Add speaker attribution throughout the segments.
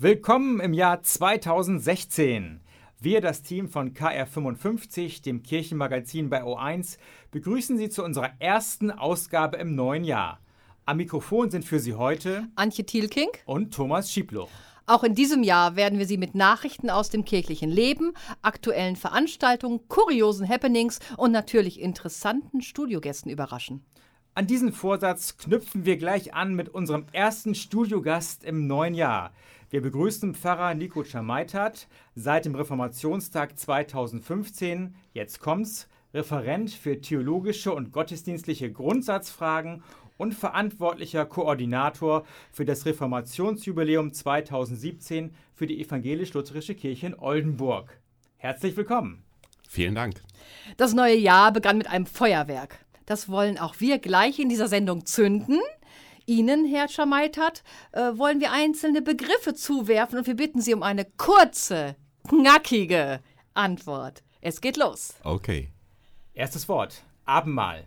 Speaker 1: Willkommen im Jahr 2016. Wir, das Team von KR55, dem Kirchenmagazin bei O1, begrüßen Sie zu unserer ersten Ausgabe im neuen Jahr. Am Mikrofon sind für Sie heute
Speaker 2: Antje Thielking
Speaker 1: und Thomas Schiebluch.
Speaker 2: Auch in diesem Jahr werden wir Sie mit Nachrichten aus dem kirchlichen Leben, aktuellen Veranstaltungen, kuriosen Happenings und natürlich interessanten Studiogästen überraschen.
Speaker 1: An diesen Vorsatz knüpfen wir gleich an mit unserem ersten Studiogast im neuen Jahr. Wir begrüßen Pfarrer Nico Chamaitat, seit dem Reformationstag 2015, jetzt kommt's, Referent für theologische und gottesdienstliche Grundsatzfragen und verantwortlicher Koordinator für das Reformationsjubiläum 2017 für die Evangelisch-Lutherische Kirche in Oldenburg. Herzlich willkommen.
Speaker 3: Vielen Dank.
Speaker 2: Das neue Jahr begann mit einem Feuerwerk. Das wollen auch wir gleich in dieser Sendung zünden. Ihnen, Herr Chamaitat, wollen wir einzelne Begriffe zuwerfen und wir bitten Sie um eine kurze, knackige Antwort. Es geht los.
Speaker 3: Okay.
Speaker 1: Erstes Wort, Abendmahl.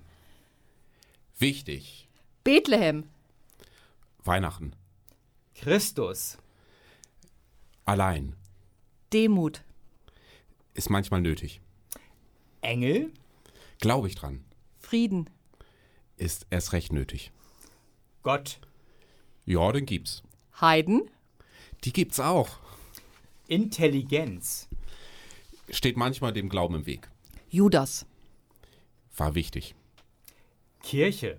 Speaker 3: Wichtig.
Speaker 2: Bethlehem.
Speaker 3: Weihnachten.
Speaker 1: Christus.
Speaker 3: Allein.
Speaker 2: Demut.
Speaker 3: Ist manchmal nötig.
Speaker 1: Engel.
Speaker 3: Glaube ich dran.
Speaker 2: Frieden.
Speaker 3: Ist erst recht nötig.
Speaker 1: Gott.
Speaker 3: Ja, den gibt's.
Speaker 2: Heiden.
Speaker 3: Die gibt's auch.
Speaker 1: Intelligenz.
Speaker 3: Steht manchmal dem Glauben im Weg.
Speaker 2: Judas.
Speaker 3: War wichtig.
Speaker 1: Kirche.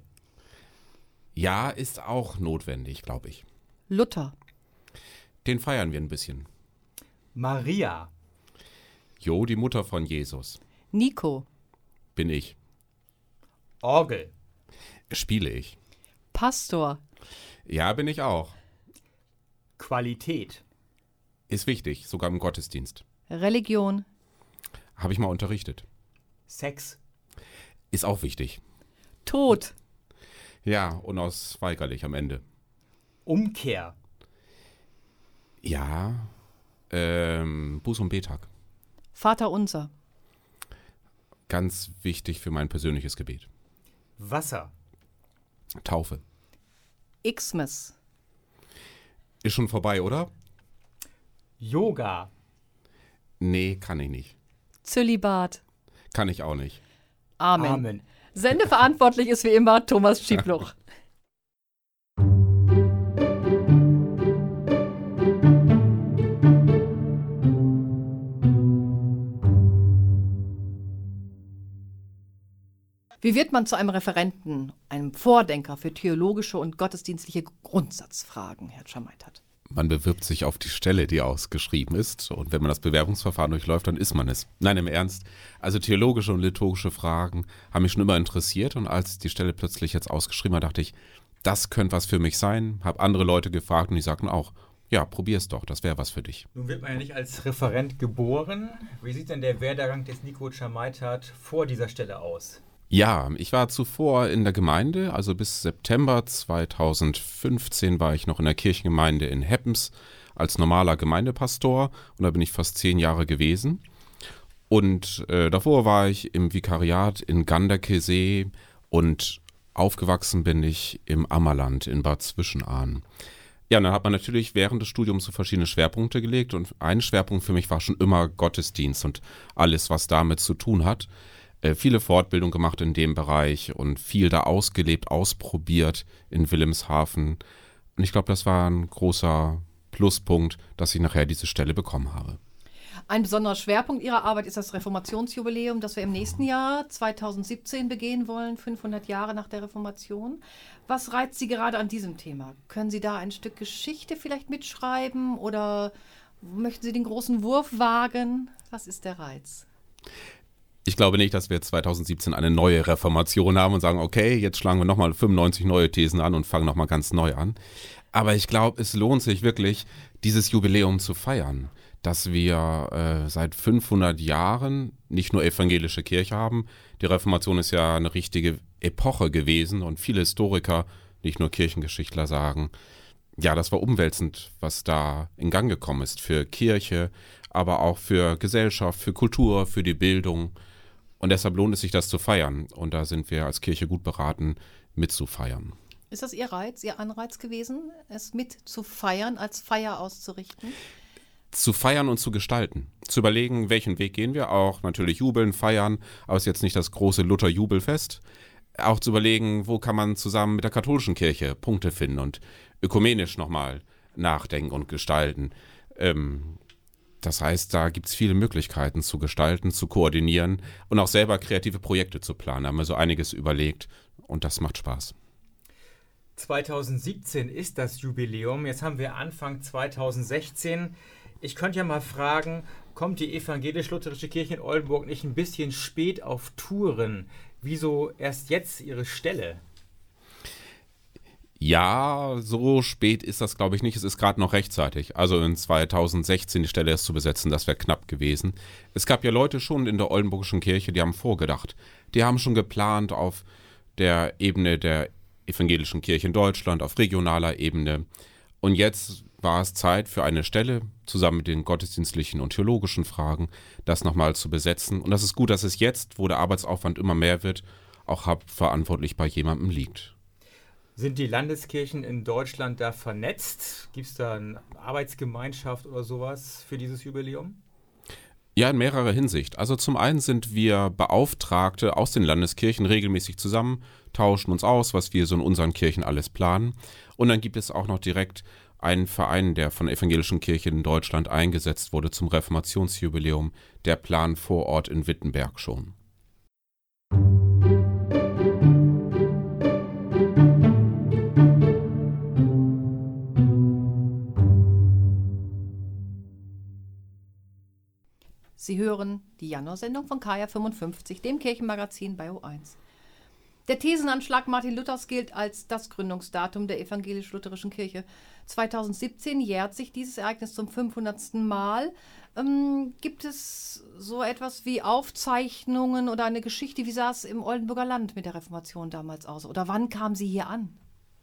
Speaker 3: Ja, ist auch notwendig, glaube ich.
Speaker 2: Luther.
Speaker 3: Den feiern wir ein bisschen.
Speaker 1: Maria.
Speaker 3: Jo, die Mutter von Jesus.
Speaker 2: Nico.
Speaker 3: Bin ich.
Speaker 1: Orgel.
Speaker 3: Spiele ich.
Speaker 2: Pastor.
Speaker 3: Ja, bin ich auch.
Speaker 1: Qualität.
Speaker 3: Ist wichtig, sogar im Gottesdienst.
Speaker 2: Religion.
Speaker 3: Habe ich mal unterrichtet.
Speaker 1: Sex.
Speaker 3: Ist auch wichtig.
Speaker 2: Tod.
Speaker 3: Ja, unausweigerlich am Ende.
Speaker 1: Umkehr.
Speaker 3: Ja, Buß- und Betag.
Speaker 2: Vater unser.
Speaker 3: Ganz wichtig für mein persönliches Gebet.
Speaker 1: Wasser.
Speaker 3: Taufe.
Speaker 2: Xmas.
Speaker 3: Ist schon vorbei, oder?
Speaker 1: Yoga.
Speaker 3: Nee, kann ich nicht.
Speaker 2: Zölibat.
Speaker 3: Kann ich auch nicht.
Speaker 2: Amen.
Speaker 1: Amen.
Speaker 2: Sendeverantwortlich ist wie immer Thomas Schiebluch. Wie wird man zu einem Referenten, einem Vordenker für theologische und gottesdienstliche Grundsatzfragen, Herr Chamaitat?
Speaker 3: Man bewirbt sich auf die Stelle, die ausgeschrieben ist. Und wenn man das Bewerbungsverfahren durchläuft, dann ist man es. Nein, im Ernst. Also theologische und liturgische Fragen haben mich schon immer interessiert. Und als die Stelle plötzlich jetzt ausgeschrieben war, dachte ich, das könnte was für mich sein. Habe andere Leute gefragt und die sagten auch, ja, probier's doch, das wäre was für dich.
Speaker 1: Nun wird man ja nicht als Referent geboren. Wie sieht denn der Werdegang des Nico Chamaitat vor dieser Stelle aus?
Speaker 3: Ja, ich war zuvor in der Gemeinde, also bis September 2015 war ich noch in der Kirchengemeinde in Heppens als normaler Gemeindepastor und da bin ich fast 10 Jahre gewesen. Und davor war ich im Vikariat in Ganderkesee und aufgewachsen bin ich im Ammerland in Bad Zwischenahn. Ja, und dann hat man natürlich während des Studiums so verschiedene Schwerpunkte gelegt und ein Schwerpunkt für mich war schon immer Gottesdienst und alles, was damit zu tun hat. Viele Fortbildungen gemacht in dem Bereich und viel da ausgelebt, ausprobiert in Wilhelmshaven. Und ich glaube, das war ein großer Pluspunkt, dass ich nachher diese Stelle bekommen habe.
Speaker 2: Ein besonderer Schwerpunkt Ihrer Arbeit ist das Reformationsjubiläum, das wir im nächsten Jahr 2017 begehen wollen, 500 Jahre nach der Reformation. Was reizt Sie gerade an diesem Thema? Können Sie da ein Stück Geschichte vielleicht mitschreiben oder möchten Sie den großen Wurf wagen? Was ist der Reiz?
Speaker 3: Ich glaube nicht, dass wir 2017 eine neue Reformation haben und sagen, okay, jetzt schlagen wir nochmal 95 neue Thesen an und fangen nochmal ganz neu an. Aber ich glaube, es lohnt sich wirklich, dieses Jubiläum zu feiern, dass wir seit 500 Jahren nicht nur evangelische Kirche haben. Die Reformation ist ja eine richtige Epoche gewesen und viele Historiker, nicht nur Kirchengeschichtler, sagen, ja, das war umwälzend, was da in Gang gekommen ist für Kirche, aber auch für Gesellschaft, für Kultur, für die Bildung. Und deshalb lohnt es sich, das zu feiern. Und da sind wir als Kirche gut beraten, mitzufeiern.
Speaker 2: Ist das Ihr Reiz, Ihr Anreiz gewesen, es mit zu feiern, als Feier auszurichten?
Speaker 3: Zu feiern und zu gestalten. Zu überlegen, welchen Weg gehen wir. Auch natürlich jubeln, feiern, aber es ist jetzt nicht das große Luther-Jubelfest. Auch zu überlegen, wo kann man zusammen mit der katholischen Kirche Punkte finden und ökumenisch nochmal nachdenken und gestalten. Das heißt, da gibt es viele Möglichkeiten zu gestalten, zu koordinieren und auch selber kreative Projekte zu planen. Da haben wir so einiges überlegt und das macht Spaß.
Speaker 1: 2017 ist das Jubiläum. Jetzt haben wir Anfang 2016. Ich könnte ja mal fragen, kommt die evangelisch-lutherische Kirche in Oldenburg nicht ein bisschen spät auf Touren? Wieso erst jetzt ihre Stelle?
Speaker 3: Ja, so spät ist das, glaube ich, nicht. Es ist gerade noch rechtzeitig. Also in 2016 die Stelle erst zu besetzen, das wäre knapp gewesen. Es gab ja Leute schon in der Oldenburgischen Kirche, die haben vorgedacht. Die haben schon geplant auf der Ebene der evangelischen Kirche in Deutschland, auf regionaler Ebene. Und jetzt war es Zeit für eine Stelle, zusammen mit den gottesdienstlichen und theologischen Fragen, das nochmal zu besetzen. Und das ist gut, dass es jetzt, wo der Arbeitsaufwand immer mehr wird, auch hauptverantwortlich bei jemandem liegt.
Speaker 1: Sind die Landeskirchen in Deutschland da vernetzt? Gibt es da eine Arbeitsgemeinschaft oder sowas für dieses Jubiläum?
Speaker 3: Ja, in mehrerer Hinsicht. Also zum einen sind wir Beauftragte aus den Landeskirchen regelmäßig zusammen, tauschen uns aus, was wir so in unseren Kirchen alles planen. Und dann gibt es auch noch direkt einen Verein, der von der evangelischen Kirche in Deutschland eingesetzt wurde zum Reformationsjubiläum, der Plan vor Ort in Wittenberg schon.
Speaker 2: Sie hören die Januarsendung von KR55, dem Kirchenmagazin bei O1. Der Thesenanschlag Martin Luthers gilt als das Gründungsdatum der evangelisch-lutherischen Kirche. 2017 jährt sich dieses Ereignis zum 500. Mal. Gibt es so etwas wie Aufzeichnungen oder eine Geschichte? Wie sah es im Oldenburger Land mit der Reformation damals aus? Oder wann kam sie hier an?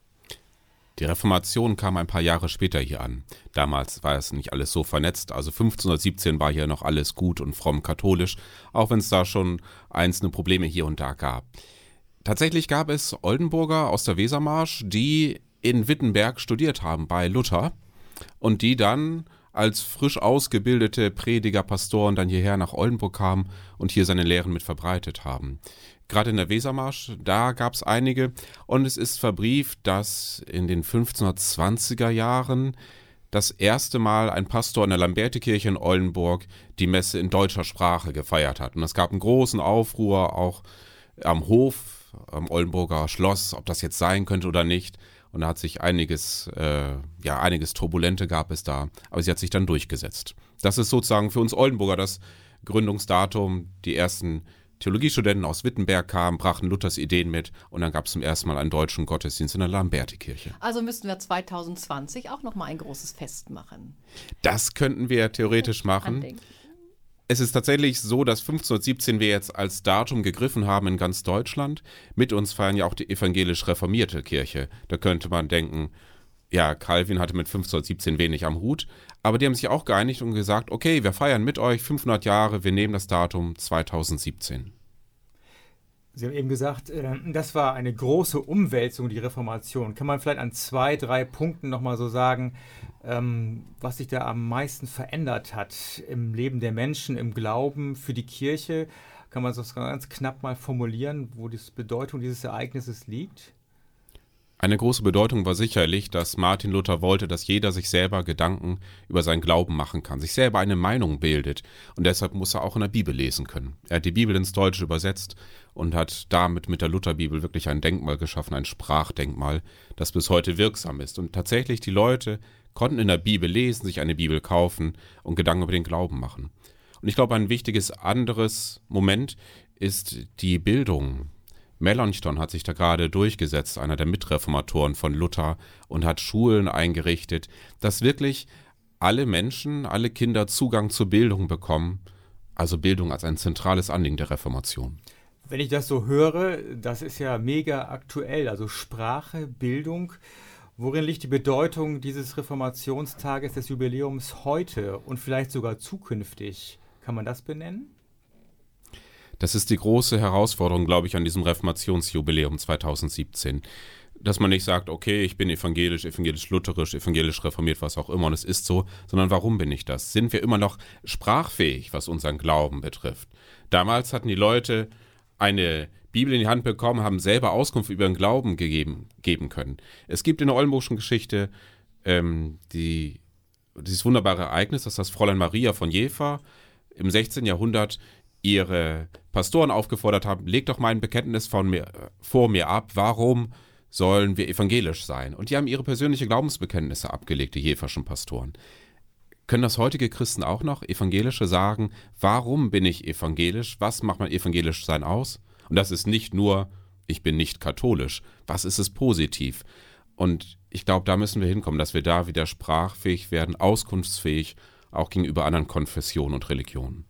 Speaker 3: Die Reformation kam ein paar Jahre später hier an. Damals war es nicht alles so vernetzt. Also 1517 war hier noch alles gut und fromm katholisch, auch wenn es da schon einzelne Probleme hier und da gab. Tatsächlich gab es Oldenburger aus der Wesermarsch, die in Wittenberg studiert haben bei Luther und die dann als frisch ausgebildete Prediger, Pastoren dann hierher nach Oldenburg kamen und hier seine Lehren mit verbreitet haben. Gerade in der Wesermarsch, da gab es einige und es ist verbrieft, dass in den 1520er Jahren das erste Mal ein Pastor in der Lambertikirche in Oldenburg die Messe in deutscher Sprache gefeiert hat. Und es gab einen großen Aufruhr auch am Hof, am Oldenburger Schloss, ob das jetzt sein könnte oder nicht. Und da hat sich einiges Turbulente gab es da, aber sie hat sich dann durchgesetzt. Das ist sozusagen für uns Oldenburger das Gründungsdatum. Die ersten Theologiestudenten aus Wittenberg kamen, brachten Luthers Ideen mit und dann gab es zum ersten Mal einen deutschen Gottesdienst in der Lambertikirche.
Speaker 2: Also müssten wir 2020 auch nochmal ein großes Fest machen.
Speaker 3: Das könnten wir theoretisch machen.
Speaker 2: Andenken.
Speaker 3: Es ist tatsächlich so, dass 1517 wir jetzt als Datum gegriffen haben in ganz Deutschland. Mit uns feiern ja auch die evangelisch-reformierte Kirche. Da könnte man denken, ja, Calvin hatte mit 1517 wenig am Hut. Aber die haben sich auch geeinigt und gesagt, okay, wir feiern mit euch 500 Jahre, wir nehmen das Datum 2017.
Speaker 1: Sie haben eben gesagt, das war eine große Umwälzung, die Reformation. Kann man vielleicht an 2, 3 Punkten nochmal so sagen, was sich da am meisten verändert hat im Leben der Menschen, im Glauben, für die Kirche? Kann man das ganz knapp mal formulieren, wo die Bedeutung dieses Ereignisses liegt?
Speaker 3: Eine große Bedeutung war sicherlich, dass Martin Luther wollte, dass jeder sich selber Gedanken über seinen Glauben machen kann, sich selber eine Meinung bildet. Und deshalb muss er auch in der Bibel lesen können. Er hat die Bibel ins Deutsche übersetzt und hat damit mit der Lutherbibel wirklich ein Denkmal geschaffen, ein Sprachdenkmal, das bis heute wirksam ist. Und tatsächlich, die Leute konnten in der Bibel lesen, sich eine Bibel kaufen und Gedanken über den Glauben machen. Und ich glaube, ein wichtiges anderes Moment ist die Bildung. Melanchthon hat sich da gerade durchgesetzt, einer der Mitreformatoren von Luther, und hat Schulen eingerichtet, dass wirklich alle Menschen, alle Kinder Zugang zur Bildung bekommen, also Bildung als ein zentrales Anliegen der Reformation.
Speaker 1: Wenn ich das so höre, das ist ja mega aktuell, also Sprache, Bildung. Worin liegt die Bedeutung dieses Reformationstages, des Jubiläums heute und vielleicht sogar zukünftig? Kann man das benennen?
Speaker 3: Das ist die große Herausforderung, glaube ich, an diesem Reformationsjubiläum 2017. Dass man nicht sagt, okay, ich bin evangelisch, evangelisch-lutherisch, evangelisch reformiert, was auch immer, und es ist so, sondern warum bin ich das? Sind wir immer noch sprachfähig, was unseren Glauben betrifft? Damals hatten die Leute eine Bibel in die Hand bekommen, haben selber Auskunft über ihren Glauben geben können. Es gibt in der Oldenburgischen Geschichte dieses wunderbare Ereignis, dass das Fräulein Maria von Jever im 16. Jahrhundert ihre Pastoren aufgefordert haben, legt doch mal ein Bekenntnis vor mir ab, warum sollen wir evangelisch sein? Und die haben ihre persönliche Glaubensbekenntnisse abgelegt, die Jeverschen Pastoren. Können das heutige Christen auch noch, Evangelische, sagen, warum bin ich evangelisch? Was macht mein evangelisch Sein aus? Und das ist nicht nur, ich bin nicht katholisch. Was ist es positiv? Und ich glaube, da müssen wir hinkommen, dass wir da wieder sprachfähig werden, auskunftsfähig, auch gegenüber anderen Konfessionen und Religionen.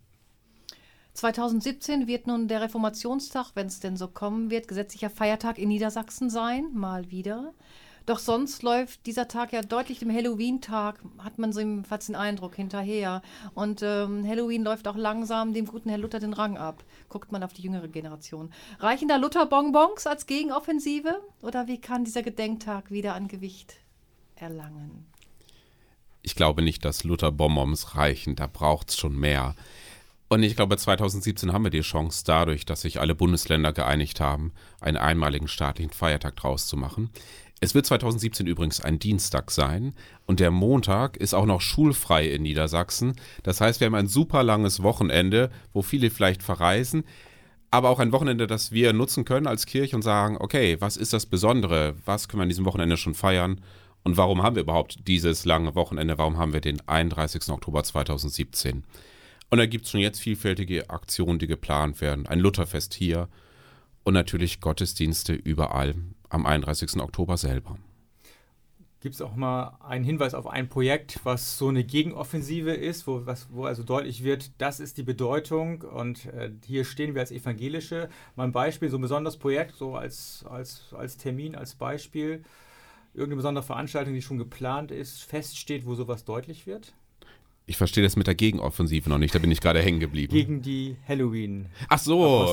Speaker 2: 2017 wird nun der Reformationstag, wenn es denn so kommen wird, gesetzlicher Feiertag in Niedersachsen sein, mal wieder. Doch sonst läuft dieser Tag ja deutlich dem Halloween-Tag, hat man so jedenfalls den Eindruck, hinterher. Und Halloween läuft auch langsam dem guten Herr Luther den Rang ab. Guckt man auf die jüngere Generation. Reichen da Luther-Bonbons als Gegenoffensive? Oder wie kann dieser Gedenktag wieder an Gewicht erlangen?
Speaker 3: Ich glaube nicht, dass Luther-Bonbons reichen, da braucht es schon mehr. Und ich glaube, 2017 haben wir die Chance, dadurch, dass sich alle Bundesländer geeinigt haben, einen einmaligen staatlichen Feiertag draus zu machen. Es wird 2017 übrigens ein Dienstag sein und der Montag ist auch noch schulfrei in Niedersachsen. Das heißt, wir haben ein super langes Wochenende, wo viele vielleicht verreisen, aber auch ein Wochenende, das wir nutzen können als Kirche und sagen, okay, was ist das Besondere? Was können wir an diesem Wochenende schon feiern? Und warum haben wir überhaupt dieses lange Wochenende? Warum haben wir den 31. Oktober 2017? Und da gibt es schon jetzt vielfältige Aktionen, die geplant werden. Ein Lutherfest hier und natürlich Gottesdienste überall am 31. Oktober selber.
Speaker 1: Gibt es auch mal einen Hinweis auf ein Projekt, was so eine Gegenoffensive ist, wo also deutlich wird, das ist die Bedeutung und hier stehen wir als Evangelische. Mal ein Beispiel, so ein besonderes Projekt, so als Termin, als Beispiel, irgendeine besondere Veranstaltung, die schon geplant ist, feststeht, wo sowas deutlich wird?
Speaker 3: Ich verstehe das mit der Gegenoffensive noch nicht, da bin ich gerade hängen geblieben.
Speaker 1: Gegen die Halloween.
Speaker 3: Ach so.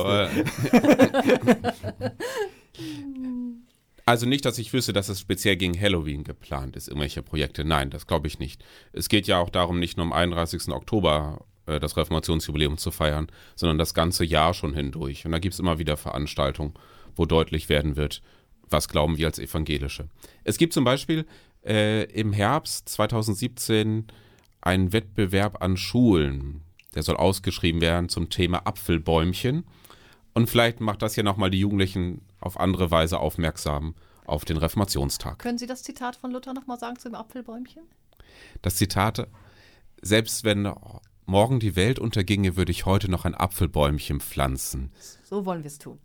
Speaker 3: Also nicht, dass ich wüsste, dass es speziell gegen Halloween geplant ist, irgendwelche Projekte. Nein, das glaube ich nicht. Es geht ja auch darum, nicht nur am 31. Oktober das Reformationsjubiläum zu feiern, sondern das ganze Jahr schon hindurch. Und da gibt es immer wieder Veranstaltungen, wo deutlich werden wird, was glauben wir als Evangelische. Es gibt zum Beispiel im Herbst 2017 einen Wettbewerb an Schulen. Der soll ausgeschrieben werden zum Thema Apfelbäumchen. Und vielleicht macht das ja nochmal die Jugendlichen auf andere Weise aufmerksam auf den Reformationstag.
Speaker 2: Können Sie das Zitat von Luther nochmal sagen zum Apfelbäumchen?
Speaker 3: Das Zitat, selbst wenn morgen die Welt unterginge, würde ich heute noch ein Apfelbäumchen pflanzen.
Speaker 2: So wollen wir es tun.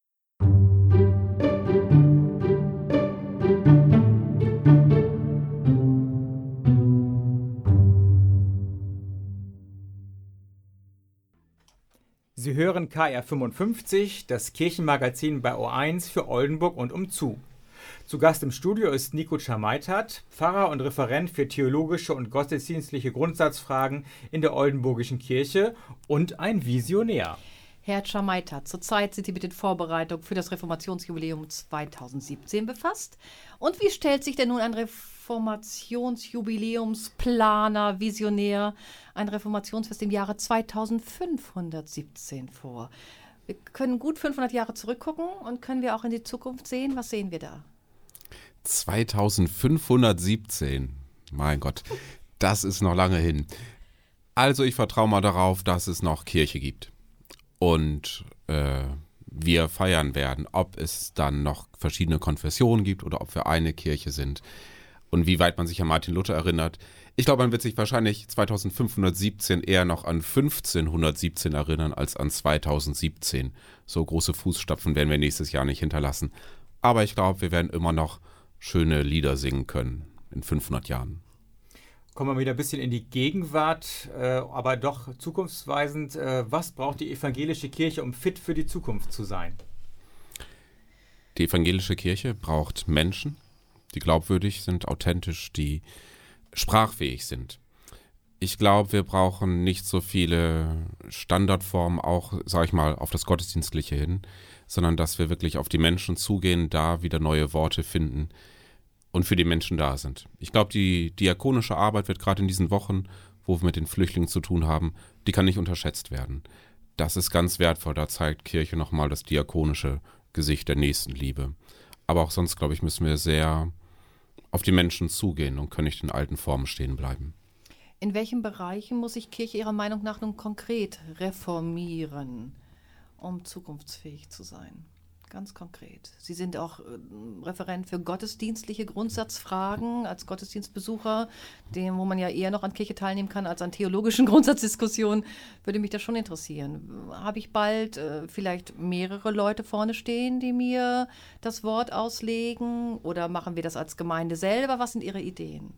Speaker 1: Sie hören KR 55, das Kirchenmagazin bei O1 für Oldenburg und umzu. Zu Gast im Studio ist Nico Czameitat, Pfarrer und Referent für theologische und gottesdienstliche Grundsatzfragen in der Oldenburgischen Kirche und ein Visionär.
Speaker 2: Herr Czameitat, zurzeit sind Sie mit den Vorbereitungen für das Reformationsjubiläum 2017 befasst. Und wie stellt sich denn nun ein Reformationsjubiläumsplaner, Visionär, ein Reformationsfest im Jahre 2517 vor? Wir können gut 500 Jahre zurückgucken und können wir auch in die Zukunft sehen. Was sehen wir da?
Speaker 3: 2517, mein Gott, das ist noch lange hin. Also ich vertraue mal darauf, dass es noch Kirche gibt. Und wir feiern werden, ob es dann noch verschiedene Konfessionen gibt oder ob wir eine Kirche sind und wie weit man sich an Martin Luther erinnert. Ich glaube, man wird sich wahrscheinlich 2517 eher noch an 1517 erinnern als an 2017. So große Fußstapfen werden wir nächstes Jahr nicht hinterlassen. Aber ich glaube, wir werden immer noch schöne Lieder singen können in 500 Jahren.
Speaker 1: Kommen wir wieder ein bisschen in die Gegenwart, aber doch zukunftsweisend. Was braucht die evangelische Kirche, um fit für die Zukunft zu sein?
Speaker 3: Die evangelische Kirche braucht Menschen, die glaubwürdig sind, authentisch, die sprachfähig sind. Ich glaube, wir brauchen nicht so viele Standardformen, auch, sag ich mal, auf das Gottesdienstliche hin, sondern dass wir wirklich auf die Menschen zugehen, da wieder neue Worte finden und für die Menschen da sind. Ich glaube, die diakonische Arbeit wird gerade in diesen Wochen, wo wir mit den Flüchtlingen zu tun haben, die kann nicht unterschätzt werden. Das ist ganz wertvoll, da zeigt Kirche nochmal das diakonische Gesicht der Nächstenliebe. Aber auch sonst, glaube ich, müssen wir sehr auf die Menschen zugehen und können nicht in alten Formen stehen bleiben.
Speaker 2: In welchen Bereichen muss sich Kirche Ihrer Meinung nach nun konkret reformieren, um zukunftsfähig zu sein? Ganz konkret. Sie sind auch Referent für gottesdienstliche Grundsatzfragen als Gottesdienstbesucher, wo man ja eher noch an Kirche teilnehmen kann als an theologischen Grundsatzdiskussionen. Würde mich das schon interessieren. Habe ich bald vielleicht mehrere Leute vorne stehen, die mir das Wort auslegen? Oder machen wir das als Gemeinde selber? Was sind Ihre Ideen?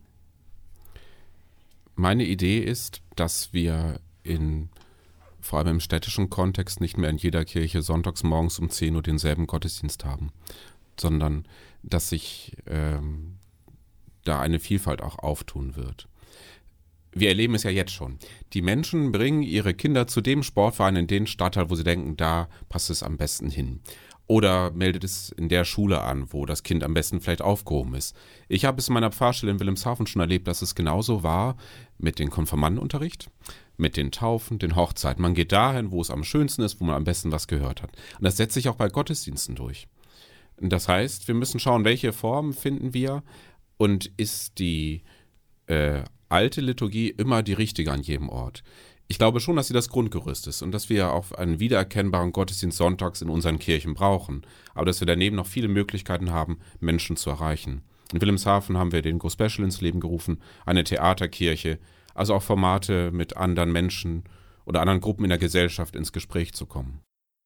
Speaker 3: Meine Idee ist, dass wir vor allem im städtischen Kontext nicht mehr in jeder Kirche sonntags morgens um 10 Uhr denselben Gottesdienst haben, sondern dass sich da eine Vielfalt auch auftun wird. Wir erleben es ja jetzt schon. Die Menschen bringen ihre Kinder zu dem Sportverein in den Stadtteil, wo sie denken, da passt es am besten hin. Oder meldet es in der Schule an, wo das Kind am besten vielleicht aufgehoben ist. Ich habe es in meiner Pfarrstelle in Wilhelmshaven schon erlebt, dass es genauso war mit dem Konfirmandenunterricht, mit den Taufen, den Hochzeiten. Man geht dahin, wo es am schönsten ist, wo man am besten was gehört hat. Und das setzt sich auch bei Gottesdiensten durch. Das heißt, wir müssen schauen, welche Formen finden wir und ist die alte Liturgie immer die richtige an jedem Ort. Ich glaube schon, dass sie das Grundgerüst ist und dass wir auch einen wiedererkennbaren Gottesdienst sonntags in unseren Kirchen brauchen, aber dass wir daneben noch viele Möglichkeiten haben, Menschen zu erreichen. In Wilhelmshaven haben wir den Go Special ins Leben gerufen, eine Theaterkirche, also auch Formate mit anderen Menschen oder anderen Gruppen in der Gesellschaft ins Gespräch zu kommen.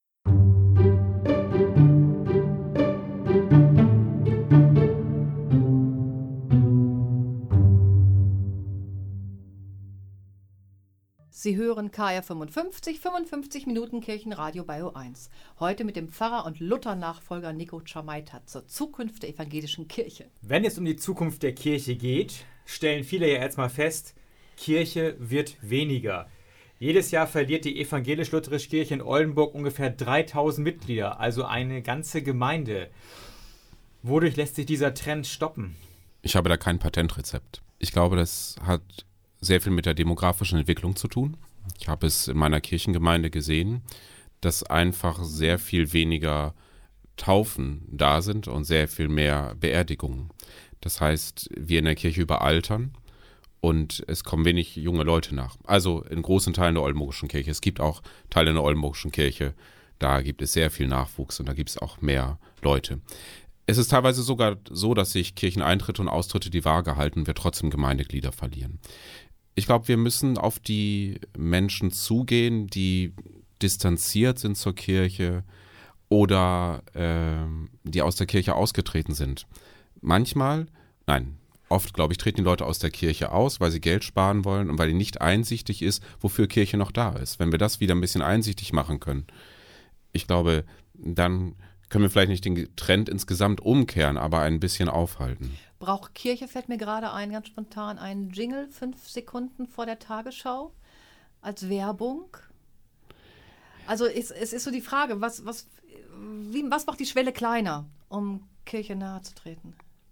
Speaker 2: Sie hören KR 55 Minuten Kirchenradio bei O1. Heute mit dem Pfarrer und Luther-Nachfolger Nico Chamaita zur Zukunft der evangelischen Kirche.
Speaker 1: Wenn es um die Zukunft der Kirche geht, stellen viele ja erstmal fest, Kirche wird weniger. Jedes Jahr verliert die evangelisch-lutherische Kirche in Oldenburg ungefähr 3000 Mitglieder, also eine ganze Gemeinde. Wodurch lässt sich dieser Trend stoppen?
Speaker 3: Ich habe da kein Patentrezept. Ich glaube, das hat sehr viel mit der demografischen Entwicklung zu tun. Ich habe es in meiner Kirchengemeinde gesehen, dass einfach sehr viel weniger Taufen da sind und sehr viel mehr Beerdigungen. Das heißt, wir in der Kirche überaltern und es kommen wenig junge Leute nach. Also in großen Teilen der Oldenburgischen Kirche. Es gibt auch Teile in der Oldenburgischen Kirche, da gibt es sehr viel Nachwuchs und da gibt es auch mehr Leute. Es ist teilweise sogar so, dass sich Kircheneintritte und Austritte die Waage halten und wir trotzdem Gemeindeglieder verlieren. Ich glaube, wir müssen auf die Menschen zugehen, die distanziert sind zur Kirche oder die aus der Kirche ausgetreten sind. Oft, glaube ich, treten die Leute aus der Kirche aus, weil sie Geld sparen wollen und weil ihnen nicht einsichtig ist, wofür Kirche noch da ist. Wenn wir das wieder ein bisschen einsichtig machen können, ich glaube, dann können wir vielleicht nicht den Trend insgesamt umkehren, aber ein bisschen aufhalten.
Speaker 2: Braucht Kirche, fällt mir gerade ein, ganz spontan, einen Jingle, 5 Sekunden vor der Tagesschau als Werbung? Also es ist so die Frage, was macht die Schwelle kleiner, um Kirche nahe zu treten?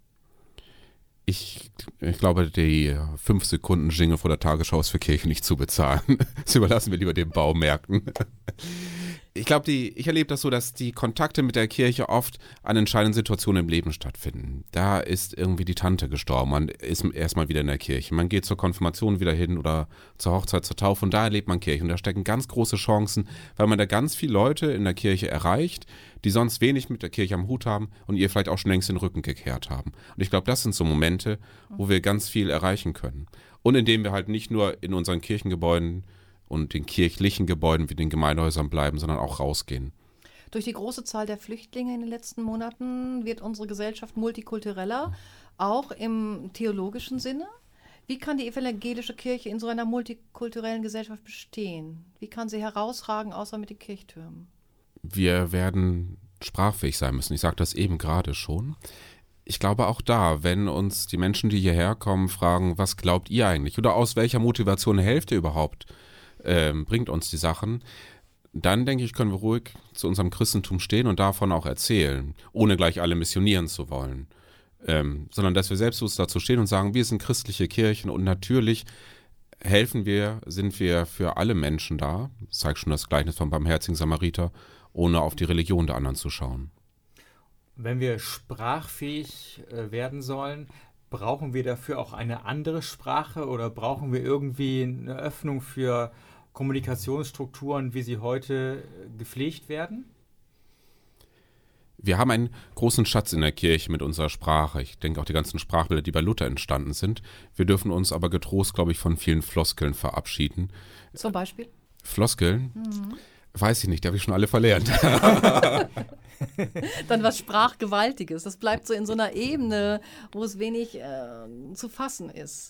Speaker 3: Ich glaube, die 5 Sekunden Jingle vor der Tagesschau ist für Kirche nicht zu bezahlen. Das überlassen wir lieber den Baumärkten. Ich erlebe das so, dass die Kontakte mit der Kirche oft an entscheidenden Situationen im Leben stattfinden. Da ist irgendwie die Tante gestorben, man ist erstmal wieder in der Kirche. Man geht zur Konfirmation wieder hin oder zur Hochzeit, zur Taufe und da erlebt man Kirche. Und da stecken ganz große Chancen, weil man da ganz viele Leute in der Kirche erreicht, die sonst wenig mit der Kirche am Hut haben und ihr vielleicht auch schon längst den Rücken gekehrt haben. Und ich glaube, das sind so Momente, wo wir ganz viel erreichen können. Und indem wir halt nicht nur in unseren Kirchengebäuden und den kirchlichen Gebäuden wie den Gemeindehäusern bleiben, sondern auch rausgehen.
Speaker 2: Durch die große Zahl der Flüchtlinge in den letzten Monaten wird unsere Gesellschaft multikultureller, auch im theologischen Sinne. Wie kann die evangelische Kirche in so einer multikulturellen Gesellschaft bestehen? Wie kann sie herausragen, außer mit den Kirchtürmen?
Speaker 3: Wir werden sprachfähig sein müssen. Ich sagte das eben gerade schon. Ich glaube auch da, wenn uns die Menschen, die hierher kommen, fragen, was glaubt ihr eigentlich? Oder aus welcher Motivation helft ihr überhaupt? Bringt uns die Sachen? Dann denke ich, können wir ruhig zu unserem Christentum stehen und davon auch erzählen, ohne gleich alle missionieren zu wollen. Sondern dass wir selbstbewusst dazu stehen und sagen, wir sind christliche Kirchen und natürlich sind wir für alle Menschen da. Das zeigt schon das Gleichnis vom barmherzigen Samariter, ohne auf die Religion der anderen zu schauen.
Speaker 1: Wenn wir sprachfähig werden sollen, brauchen wir dafür auch eine andere Sprache oder brauchen wir irgendwie eine Öffnung für Kommunikationsstrukturen, wie sie heute gepflegt werden?
Speaker 3: Wir haben einen großen Schatz in der Kirche mit unserer Sprache. Ich denke auch die ganzen Sprachbilder, die bei Luther entstanden sind. Wir dürfen uns aber getrost, glaube ich, von vielen Floskeln verabschieden.
Speaker 2: Zum Beispiel?
Speaker 3: Floskeln? Weiß ich nicht, die habe ich schon alle verlernt.
Speaker 2: Dann was Sprachgewaltiges. Das bleibt so in so einer Ebene, wo es wenig zu fassen ist.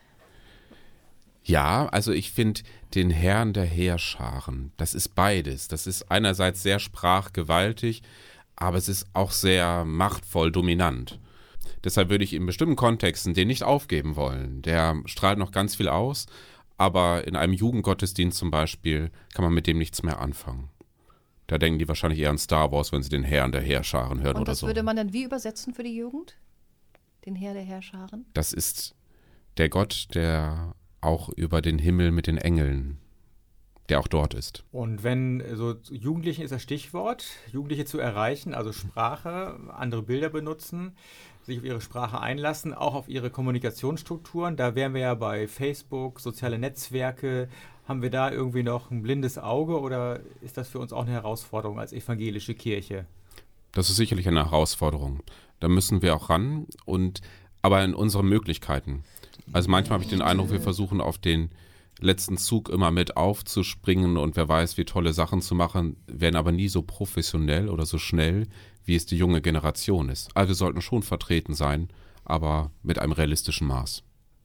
Speaker 3: Ja, also ich finde den Herrn der Heerscharen, das ist beides. Das ist einerseits sehr sprachgewaltig, aber es ist auch sehr machtvoll dominant. Deshalb würde ich in bestimmten Kontexten den nicht aufgeben wollen. Der strahlt noch ganz viel aus, aber in einem Jugendgottesdienst zum Beispiel kann man mit dem nichts mehr anfangen. Da denken die wahrscheinlich eher an Star Wars, wenn sie den Herrn der Heerscharen hören
Speaker 2: Und
Speaker 3: oder
Speaker 2: das
Speaker 3: so.
Speaker 2: würde man dann wie übersetzen für die Jugend? Den Herr der Heerscharen?
Speaker 3: Das ist der Gott, der auch über den Himmel mit den Engeln, der auch dort ist.
Speaker 1: Und wenn so Jugendlichen ist das Stichwort, Jugendliche zu erreichen, also Sprache, andere Bilder benutzen, sich auf ihre Sprache einlassen, auch auf ihre Kommunikationsstrukturen. Da wären wir ja bei Facebook, soziale Netzwerke. Haben wir da irgendwie noch ein blindes Auge oder ist das für uns auch eine Herausforderung als evangelische Kirche?
Speaker 3: Das ist sicherlich eine Herausforderung. Da müssen wir auch ran, aber in unseren Möglichkeiten. Also manchmal habe ich den Eindruck, wir versuchen auf den letzten Zug immer mit aufzuspringen und wer weiß, wie tolle Sachen zu machen, werden aber nie so professionell oder so schnell, wie es die junge Generation ist. Also wir sollten schon vertreten sein, aber mit einem realistischen Maß.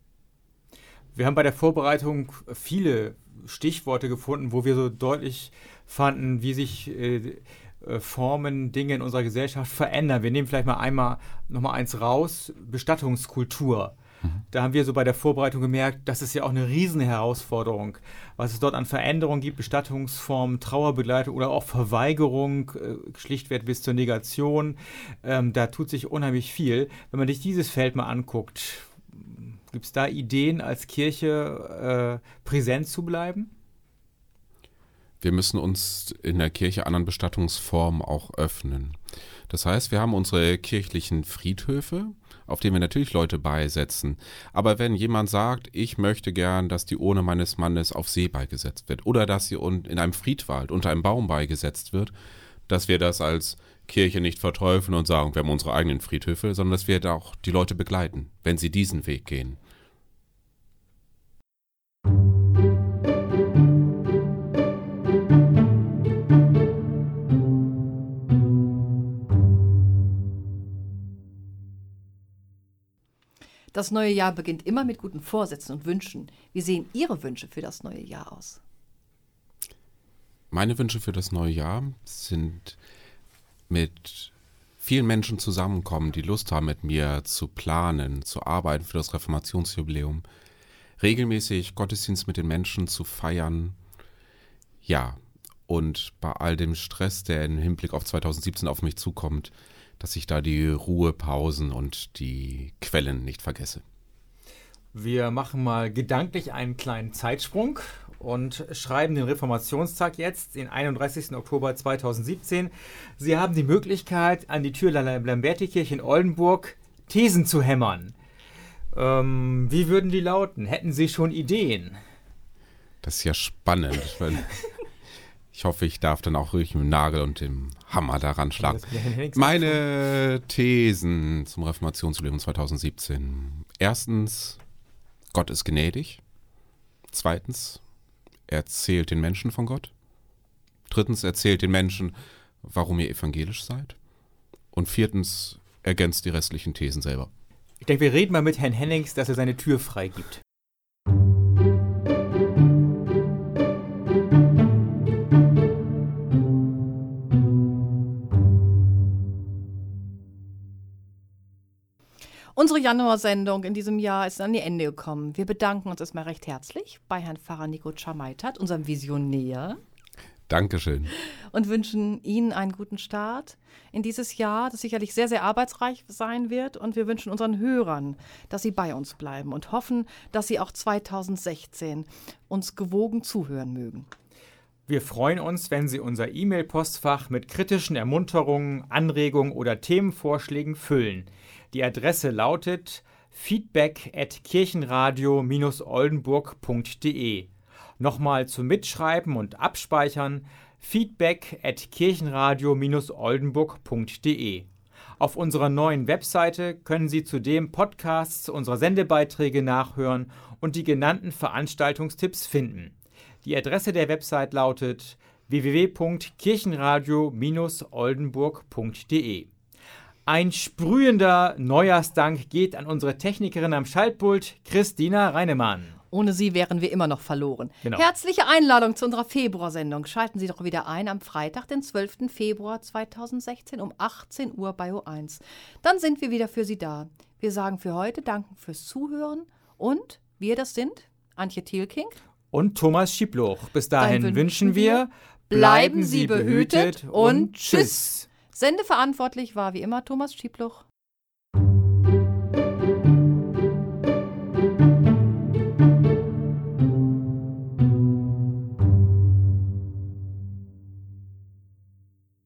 Speaker 1: Wir haben bei der Vorbereitung viele Stichworte gefunden, wo wir so deutlich fanden, wie sich Formen, Dinge in unserer Gesellschaft verändern. Wir nehmen vielleicht mal nochmal eins raus, Bestattungskultur. Da haben wir so bei der Vorbereitung gemerkt, das ist ja auch eine riesen Herausforderung, was es dort an Veränderungen gibt, Bestattungsformen, Trauerbegleitung oder auch Verweigerung, schlichtweg bis zur Negation. Da tut sich unheimlich viel. Wenn man sich dieses Feld mal anguckt, gibt es da Ideen, als Kirche präsent zu bleiben?
Speaker 3: Wir müssen uns in der Kirche anderen Bestattungsformen auch öffnen. Das heißt, wir haben unsere kirchlichen Friedhöfe, auf denen wir natürlich Leute beisetzen. Aber wenn jemand sagt, ich möchte gern, dass die Urne meines Mannes auf See beigesetzt wird oder dass sie in einem Friedwald unter einem Baum beigesetzt wird, dass wir das als Kirche nicht verteufeln und sagen, wir haben unsere eigenen Friedhöfe, sondern dass wir da auch die Leute begleiten, wenn sie diesen Weg gehen.
Speaker 2: Das neue Jahr beginnt immer mit guten Vorsätzen und Wünschen. Wie sehen Ihre Wünsche für das neue Jahr aus?
Speaker 3: Meine Wünsche für das neue Jahr sind mit vielen Menschen zusammenkommen, die Lust haben, mit mir zu planen, zu arbeiten für das Reformationsjubiläum, regelmäßig Gottesdienst mit den Menschen zu feiern. Ja, und bei all dem Stress, der im Hinblick auf 2017 auf mich zukommt, dass ich da die Ruhepausen und die Quellen nicht vergesse.
Speaker 1: Wir machen mal gedanklich einen kleinen Zeitsprung und schreiben den Reformationstag jetzt, den 31. Oktober 2017. Sie haben die Möglichkeit, an die Tür der Lambertikirche in Oldenburg Thesen zu hämmern. Wie würden die lauten? Hätten Sie schon Ideen?
Speaker 3: Das ist ja spannend, weil ich hoffe, ich darf dann auch ruhig mit dem Nagel und dem Hammer daran schlagen. Meine Thesen zum Reformationsjubiläum 2017. Erstens, Gott ist gnädig. Zweitens, er erzählt den Menschen von Gott. Drittens, erzählt den Menschen, warum ihr evangelisch seid. Und viertens, ergänzt die restlichen Thesen selber.
Speaker 1: Ich denke, wir reden mal mit Herrn Hennings, dass er seine Tür freigibt.
Speaker 2: Unsere Januarsendung in diesem Jahr ist an ihr Ende gekommen. Wir bedanken uns erstmal recht herzlich bei Herrn Pfarrer Nico Chamaitat, unserem Visionär.
Speaker 3: Dankeschön.
Speaker 2: Und wünschen Ihnen einen guten Start in dieses Jahr, das sicherlich sehr, sehr arbeitsreich sein wird. Und wir wünschen unseren Hörern, dass sie bei uns bleiben und hoffen, dass sie auch 2016 uns gewogen zuhören mögen.
Speaker 1: Wir freuen uns, wenn Sie unser E-Mail-Postfach mit kritischen Ermunterungen, Anregungen oder Themenvorschlägen füllen. Die Adresse lautet feedback@kirchenradio-oldenburg.de. Nochmal zum Mitschreiben und Abspeichern: feedback@kirchenradio-oldenburg.de. Auf unserer neuen Webseite können Sie zudem Podcasts unserer Sendebeiträge nachhören und die genannten Veranstaltungstipps finden. Die Adresse der Website lautet www.kirchenradio-oldenburg.de. Ein sprühender Neujahrsdank geht an unsere Technikerin am Schaltpult, Christina Reinemann.
Speaker 2: Ohne sie wären wir immer noch verloren.
Speaker 1: Genau.
Speaker 2: Herzliche Einladung zu unserer Februarsendung. Schalten Sie doch wieder ein am Freitag, den 12. Februar 2016 um 18 Uhr bei O1. Dann sind wir wieder für Sie da. Wir sagen für heute Danken fürs Zuhören und wir das sind Antje Thielking
Speaker 1: Und Thomas Schiebloch. Bis dahin
Speaker 2: Dann
Speaker 1: wünschen wir, bleiben Sie behütet und tschüss.
Speaker 2: Sendeverantwortlich war wie immer Thomas Schiebloch.